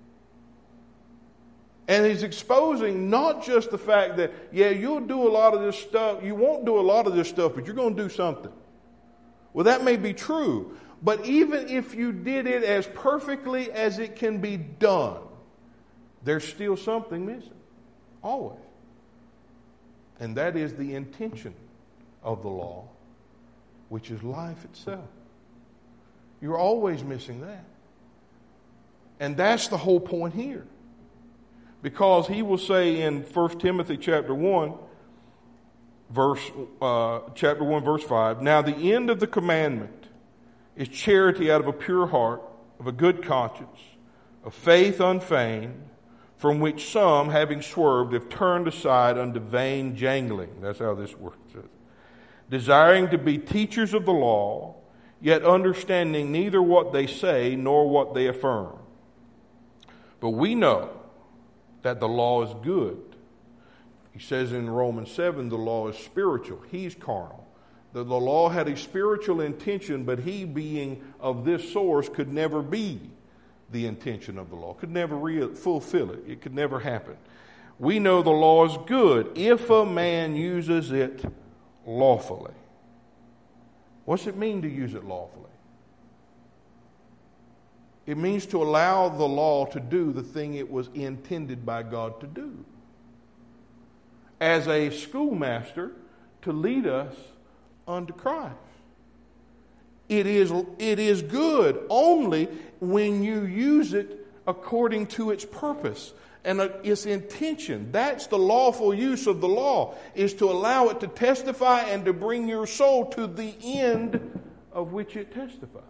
And he's exposing not just the fact that, yeah, you'll do a lot of this stuff, you won't do a lot of this stuff, but you're going to do something. Well, that may be true, but even if you did it as perfectly as it can be done, there's still something missing. Always. And that is the intention of the law, which is life itself. You're always missing that. And that's the whole point here. Because he will say in First Timothy chapter one, verse uh, chapter one, verse five, now the end of the commandment is charity out of a pure heart, of a good conscience, of faith unfeigned, from which some, having swerved, have turned aside unto vain jangling. That's how this works. Desiring to be teachers of the law, yet understanding neither what they say nor what they affirm. But we know that the law is good. He says in Romans seven, the law is spiritual. He's carnal. The, the law had a spiritual intention, but he, being of this source, could never be the intention of the law. Could never re- fulfill it. It could never happen. We know the law is good if a man uses it lawfully. What's it mean to use it lawfully? It means to allow the law to do the thing it was intended by God to do. As a schoolmaster, to lead us unto Christ. It is, it is good only when you use it according to its purpose and its intention. That's the lawful use of the law, is to allow it to testify and to bring your soul to the end of which it testifies.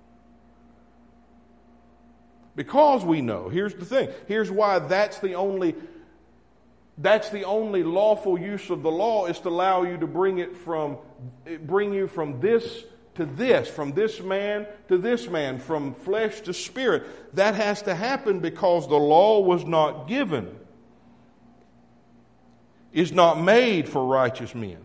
Because we know, here's the thing, here's why that's the only that's the only lawful use of the law, is to allow you to bring it from bring you from this to this, from this man to this man, from flesh to spirit. That has to happen because the law was not given, is not made for righteous men,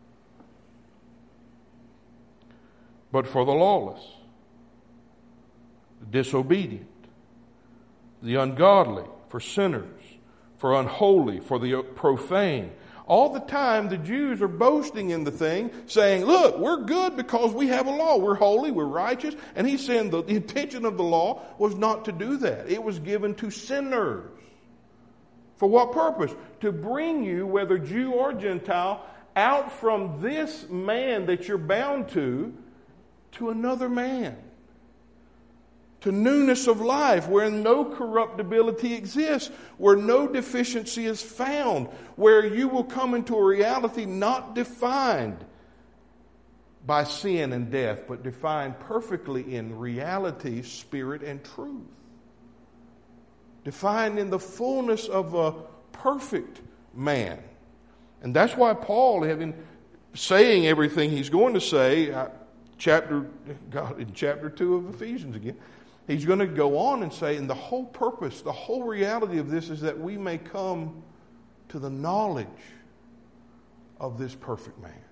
but for the lawless, the disobedient, the ungodly, for sinners, for unholy, for the profane. All the time the Jews are boasting in the thing, saying, look, we're good because we have a law. We're holy, we're righteous. And he's saying the, the intention of the law was not to do that. It was given to sinners. For what purpose? To bring you, whether Jew or Gentile, out from this man that you're bound to, to another man. To newness of life, where no corruptibility exists, where no deficiency is found, where you will come into a reality not defined by sin and death, but defined perfectly in reality, spirit, and truth. Defined in the fullness of a perfect man. And that's why Paul, having saying everything he's going to say, chapter God, in chapter two of Ephesians again, he's going to go on and say, and the whole purpose, the whole reality of this is that we may come to the knowledge of this perfect man,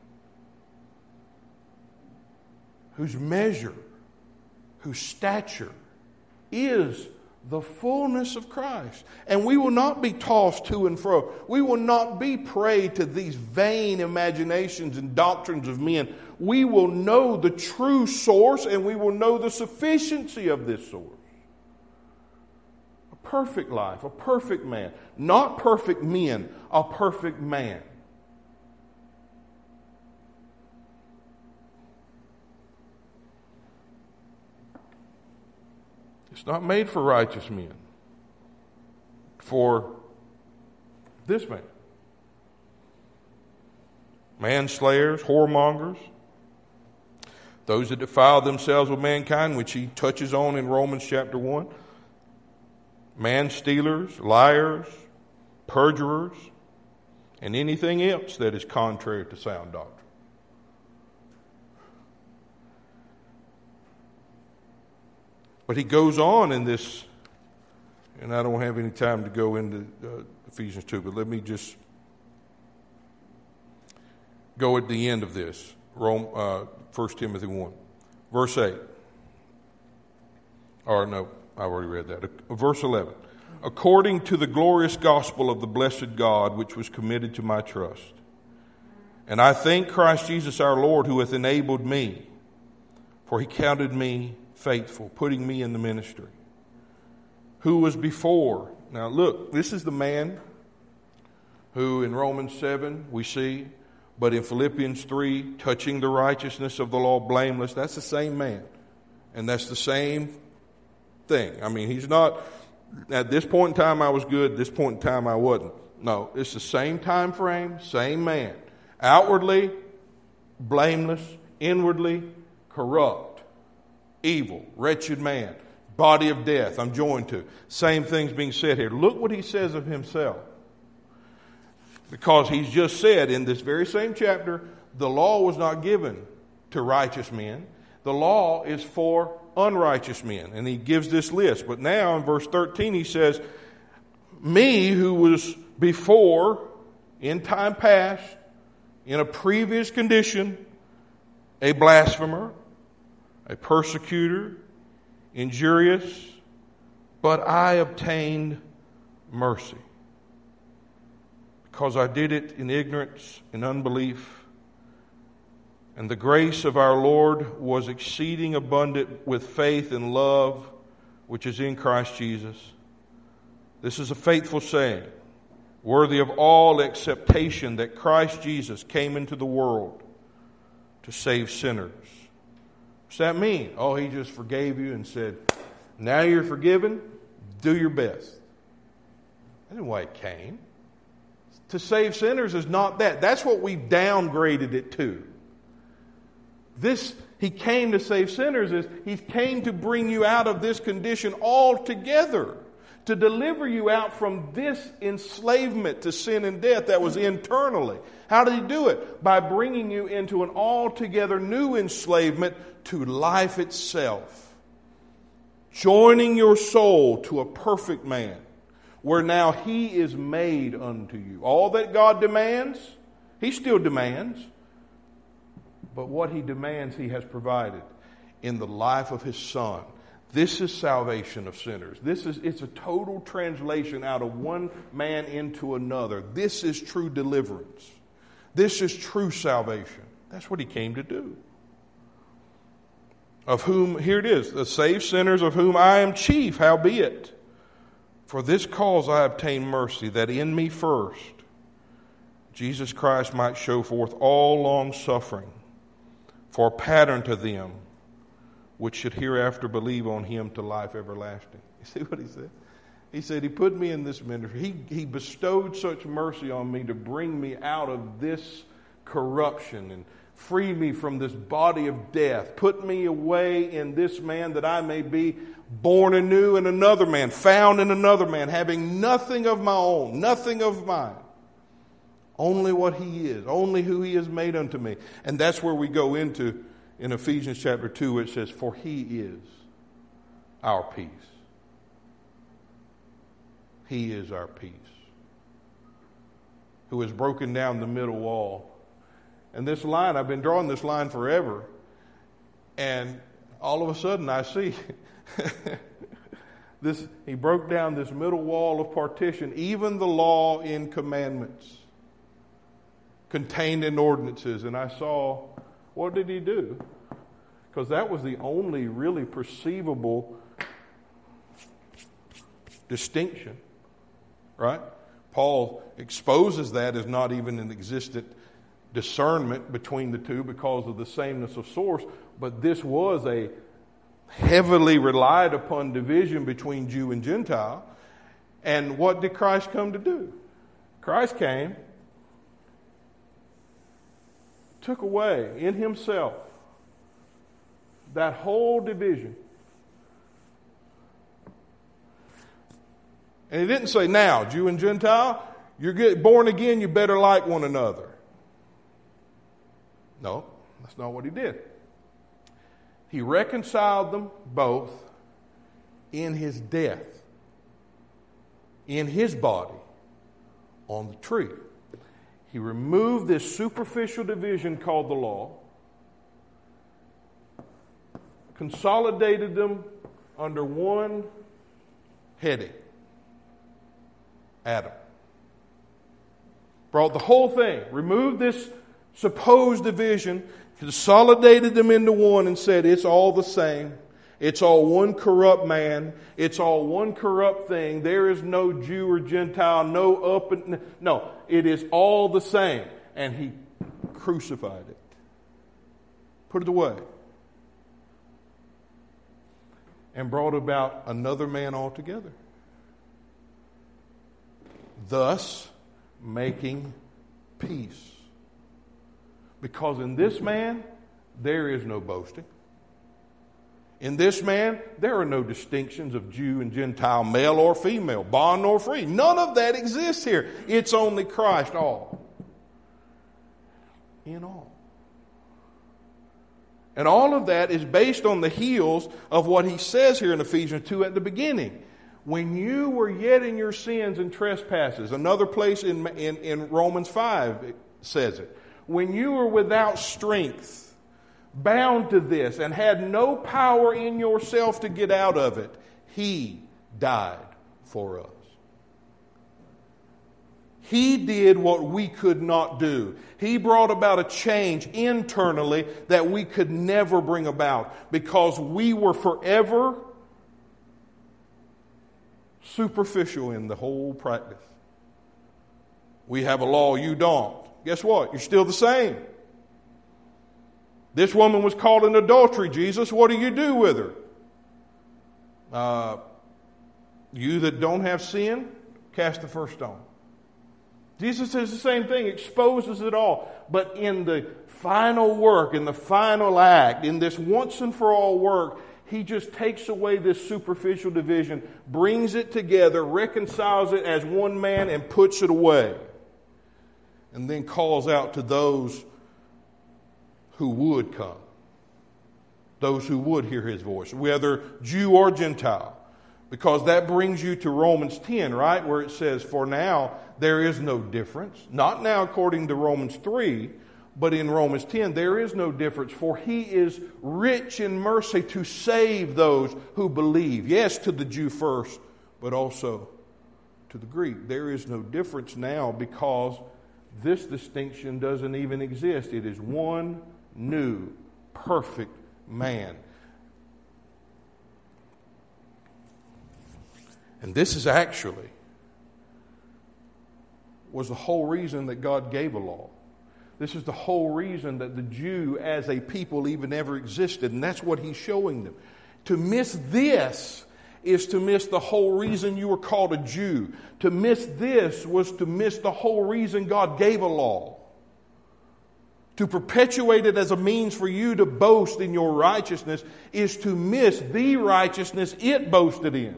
whose measure, whose stature is the fullness of Christ. And we will not be tossed to and fro. We will not be prey to these vain imaginations and doctrines of men. We will know the true source, and we will know the sufficiency of this source. A perfect life, a perfect man. Not perfect men, a perfect man. It's not made for righteous men. For this man. Manslayers, whoremongers, those that defile themselves with mankind, which he touches on in Romans chapter one. Man-stealers, liars, perjurers, and anything else that is contrary to sound doctrine. But he goes on in this, and I don't have any time to go into uh, Ephesians two, but let me just go at the end of this. Rome, uh, First Timothy one, verse eight. Or no, I already read that. Uh, verse eleven. According to the glorious gospel of the blessed God, which was committed to my trust. And I thank Christ Jesus our Lord, who hath enabled me, for he counted me faithful, putting me in the ministry. Who was before. Now look, this is the man who in Romans seven we see, but in Philippians three, touching the righteousness of the law blameless. That's the same man. And that's the same thing. I mean, he's not, at this point in time I was good, this point in time I wasn't. No, it's the same time frame, same man. Outwardly, blameless. Inwardly, corrupt. Evil, wretched man. Body of death, I'm joined to. Same thing's being said here. Look what he says of himself. Because he's just said in this very same chapter, the law was not given to righteous men. The law is for unrighteous men. And he gives this list. But now in verse thirteen he says, me who was before, in time past, in a previous condition, a blasphemer, a persecutor, injurious, but I obtained mercy. Because I did it in ignorance, in unbelief. And the grace of our Lord was exceeding abundant with faith and love, which is in Christ Jesus. This is a faithful saying, worthy of all acceptation, that Christ Jesus came into the world to save sinners. What's that mean? Oh, he just forgave you and said, now you're forgiven, do your best. That's not why it came. To save sinners is not that. That's what we've downgraded it to. This, he came to save sinners, is he came to bring you out of this condition altogether. To deliver you out from this enslavement to sin and death that was internally. How did he do it? By bringing you into an altogether new enslavement to life itself. Joining your soul to a perfect man, where now he is made unto you. All that God demands, he still demands. But what he demands, he has provided in the life of his Son. This is salvation of sinners. This is, it's a total translation out of one man into another. This is true deliverance. This is true salvation. That's what he came to do. Of whom, here it is, the saved sinners, of whom I am chief, howbeit. For this cause I obtain mercy, that in me first Jesus Christ might show forth all long suffering, for a pattern to them which should hereafter believe on him to life everlasting. You see what he said? He said, he put me in this ministry. He, he bestowed such mercy on me to bring me out of this corruption and free me from this body of death. Put me away in this man that I may be born anew in another man, found in another man, having nothing of my own, nothing of mine. Only what he is, only who he has made unto me. And that's where we go into in Ephesians chapter two, where it says, for he is our peace. He is our peace. Who has broken down the middle wall. And this line, I've been drawing this line forever. And all of a sudden I see this, he broke down this middle wall of partition, even the law in commandments contained in ordinances. And I saw, what did he do? Because that was the only really perceivable distinction, right? Paul exposes that as not even an existent discernment between the two because of the sameness of source, but this was a heavily relied upon division between Jew and Gentile. And what did Christ come to do? Christ came, took away in himself that whole division. And he didn't say, now, Jew and Gentile, you're get born again, you better like one another. No, that's not what he did. He reconciled them both in his death, in his body, on the tree. He removed this superficial division called the law, consolidated them under one heading, Adam. Brought the whole thing, removed this supposed division, consolidated them into one and said it's all the same. It's all one corrupt man. It's all one corrupt thing. There is no Jew or Gentile, no up and no. It is all the same. And he crucified it. Put it away. And brought about another man altogether. Thus, making peace. Because in this man, there is no boasting. In this man, there are no distinctions of Jew and Gentile, male or female, bond or free. None of that exists here. It's only Christ, all. In all. And all of that is based on the heels of what he says here in Ephesians two at the beginning. When you were yet in your sins and trespasses, another place in, in, in Romans five it says it. When you were without strength, bound to this, and had no power in yourself to get out of it, he died for us. He did what we could not do. He brought about a change internally that we could never bring about because we were forever superficial in the whole practice. We have a law, you don't. Guess what? You're still the same. This woman was caught in adultery. Jesus, what do you do with her? Uh, you that don't have sin, cast the first stone. Jesus says the same thing, exposes it all. But in the final work, in the final act, in this once and for all work, he just takes away this superficial division, brings it together, reconciles it as one man, and puts it away. And then calls out to those who would come. Those who would hear his voice, whether Jew or Gentile. Because that brings you to Romans ten, right? Where it says, for now there is no difference. Not now according to Romans three, but in Romans ten there is no difference. For he is rich in mercy to save those who believe. Yes, to the Jew first, but also to the Greek. There is no difference now because this distinction doesn't even exist. It is one new, perfect man. And this is actually was the whole reason that God gave a law. This is the whole reason that the Jew as a people even ever existed. And that's what he's showing them. To miss this is to miss the whole reason you were called a Jew. To miss this was to miss the whole reason God gave a law. To perpetuate it as a means for you to boast in your righteousness is to miss the righteousness it boasted in.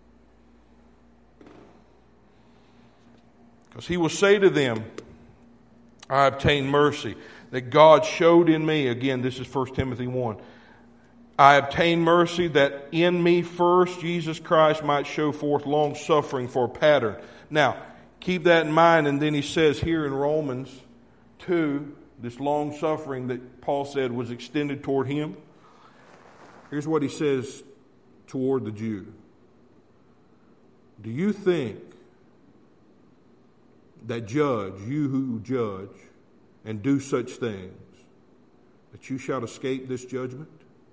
Because he will say to them, I obtained mercy that God showed in me. Again, this is First Timothy one. I obtained mercy that in me first Jesus Christ might show forth long suffering for a pattern. Now, keep that in mind. And then he says here in Romans two, this long suffering that Paul said was extended toward him. Here's what he says toward the Jew. Do you think that judge, you who judge and do such things, that you shall escape this judgment?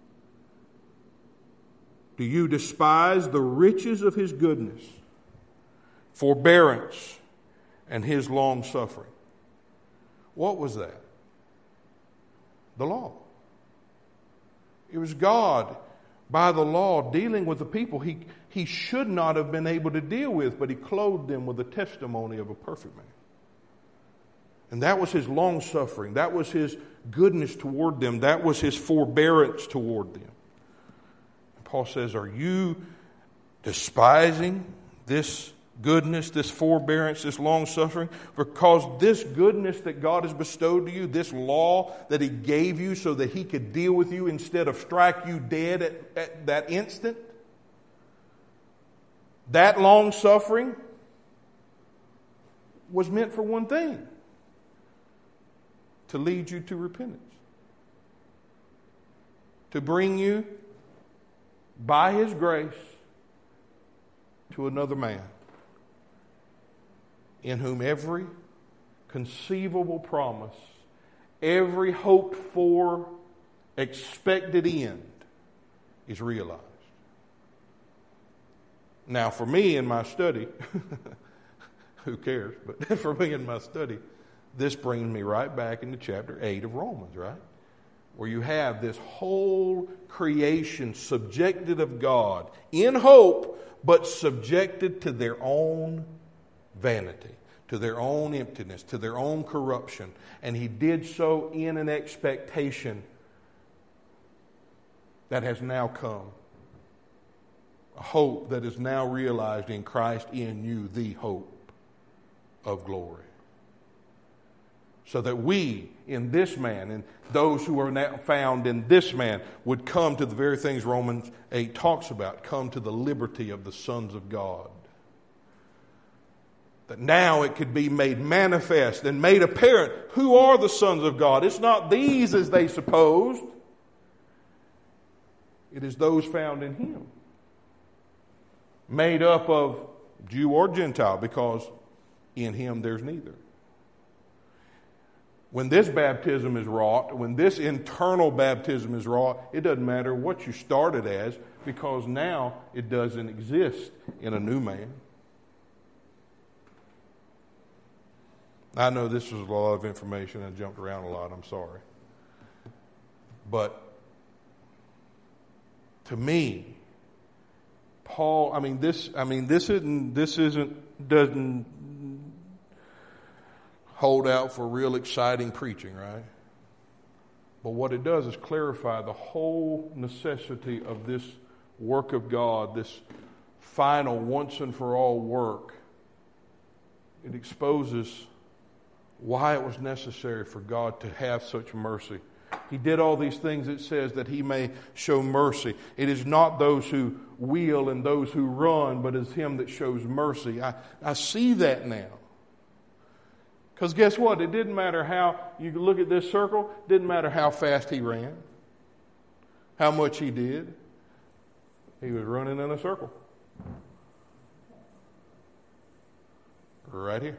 Do you despise the riches of his goodness, forbearance, and his long suffering? What was that? The law. It was God, by the law, dealing with the people he, he should not have been able to deal with, but he clothed them with the testimony of a perfect man. And that was his long suffering. That was his goodness toward them. That was his forbearance toward them. And Paul says, are you despising this goodness, this forbearance, this long suffering? Because this goodness that God has bestowed to you, this law that he gave you so that he could deal with you instead of strike you dead at, at that instant, That long suffering was meant for one thing: to lead you to repentance, to bring you by His grace to another man in whom every conceivable promise, every hoped for, expected end is realized. Now, for me in my study, who cares? But for me in my study, this brings me right back into chapter eight of Romans, right? Where you have this whole creation subjected of God in hope, but subjected to their own vanity, to their own emptiness, to their own corruption. And He did so in an expectation that has now come. A hope that is now realized in Christ in you, the hope of glory. So that we, in this man, and those who are now found in this man, would come to the very things Romans eight talks about, come to the liberty of the sons of God. That now it could be made manifest and made apparent. Who are the sons of God? It's not these as they supposed. It is those found in Him. Made up of Jew or Gentile, because in Him there's neither. When this baptism is wrought, when this internal baptism is wrought, it doesn't matter what you started as, because now it doesn't exist in a new man. I know this was a lot of information. I jumped around a lot. I'm sorry. But to me, Paul, I mean this I mean this isn't this isn't doesn't hold out for real exciting preaching, right? But what it does is clarify the whole necessity of this work of God, this final once and for all work. It exposes why it was necessary for God to have such mercy. He did all these things, it says, that He may show mercy. It is not those who wheel and those who run, but it's Him that shows mercy. I, I see that now. Because guess what? It didn't matter how, you look at this circle, it didn't matter how fast he ran, how much he did. He was running in a circle. Right here.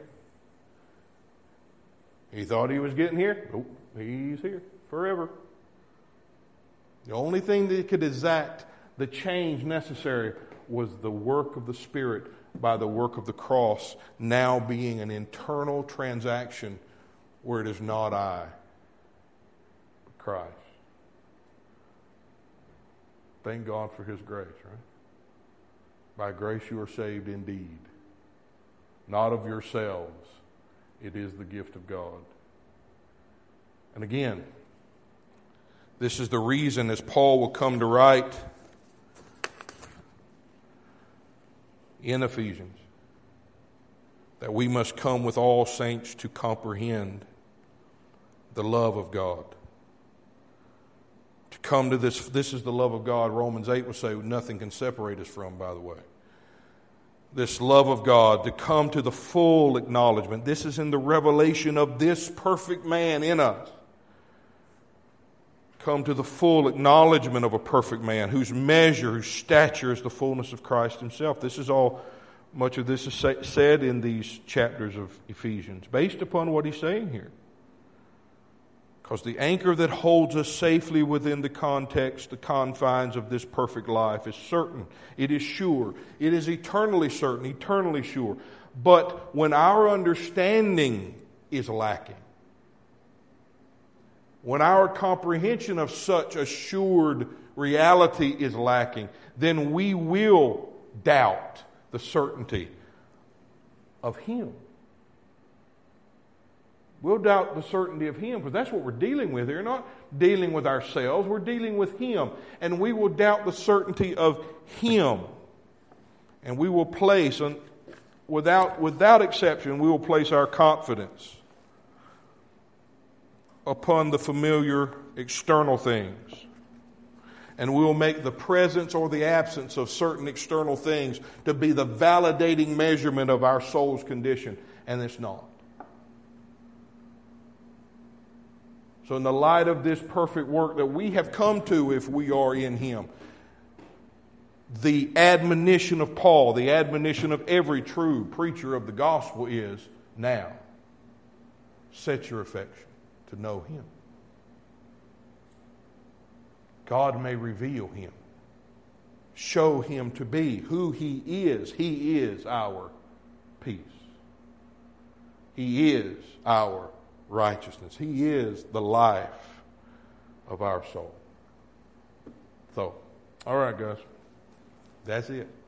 He thought he was getting here. Nope, He's here forever. The only thing that could exact the change necessary was the work of the Spirit by the work of the cross, now being an internal transaction where it is not I, but Christ. Thank God for His grace, right? By grace you are saved indeed, not of yourselves. It is the gift of God. And again, this is the reason, as Paul will come to write in Ephesians, that we must come with all saints to comprehend the love of God. To come to this, this is the love of God. Romans eight will say nothing can separate us from, by the way. This love of God, to come to the full acknowledgement. This is in the revelation of this perfect man in us. Come to the full acknowledgement of a perfect man whose measure, whose stature is the fullness of Christ Himself. This is all, much of this is say, said in these chapters of Ephesians, based upon what he's saying here. Because the anchor that holds us safely within the context, the confines of this perfect life is certain. It is sure. It is eternally certain, eternally sure. But when our understanding is lacking, when our comprehension of such assured reality is lacking, then we will doubt the certainty of Him. We'll doubt the certainty of Him, because that's what we're dealing with here. We're not dealing with ourselves. We're dealing with Him. And we will doubt the certainty of Him. And we will place, without, without exception, we will place our confidence upon the familiar external things. And we'll make the presence or the absence of certain external things to be the validating measurement of our soul's condition. And it's not. So in the light of this perfect work that we have come to if we are in Him, the admonition of Paul, the admonition of every true preacher of the gospel is, now, set your affection to know Him. God may reveal Him. Show Him to be who He is. He is our peace. He is our righteousness. He is the life of our soul. So, all right, guys. That's it.